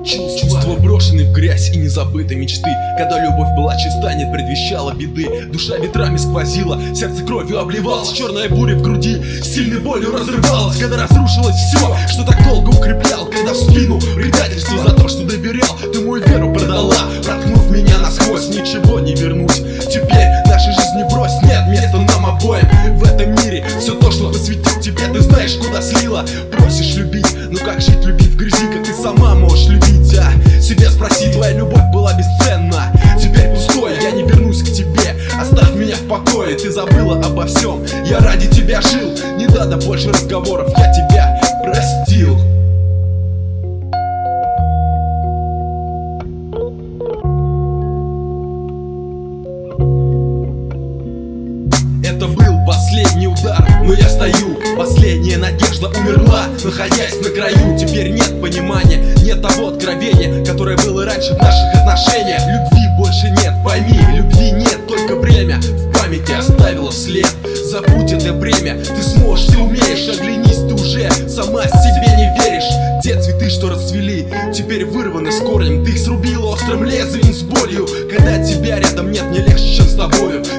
Чувства брошены в грязь и незабытой мечты. Когда любовь была чиста, не предвещала беды. Душа ветрами сквозила, сердце кровью обливалось. Черная буря в груди сильной болью разрывалась. Когда разрушилось все, что так долго укреплял. Когда в спину предательство за то, что доверял. Ты мою веру продала, проткнув меня насквозь. Ничего не вернусь, теперь нашей жизни брось. Нет места нам обоим в этом мире. Все то, что посвятил тебе, ты знаешь, куда слила. Просишь любить, ну как жить, любить в грязи, как ты сама можешь любить? Себя спроси, твоя любовь была бесценна. Теперь пустое, я не вернусь к тебе. Оставь меня в покое, ты забыла обо всем. Я ради тебя жил, не надо больше разговоров. Я тебя простил. Это был последний удар, но я стою. Последняя надежда умерла, находясь на краю. Теперь нет понимания, нет того откровения, которое было раньше в наших отношениях. Любви больше нет, пойми, любви нет, только время в памяти оставило след. Забудь это время, ты сможешь, ты умеешь. Оглянись, ты уже сама себе не веришь. Те цветы, что расцвели, теперь вырваны с корнем. Ты их срубила острым лезвием с болью. Когда тебя рядом нет, мне легче, чем с тобою.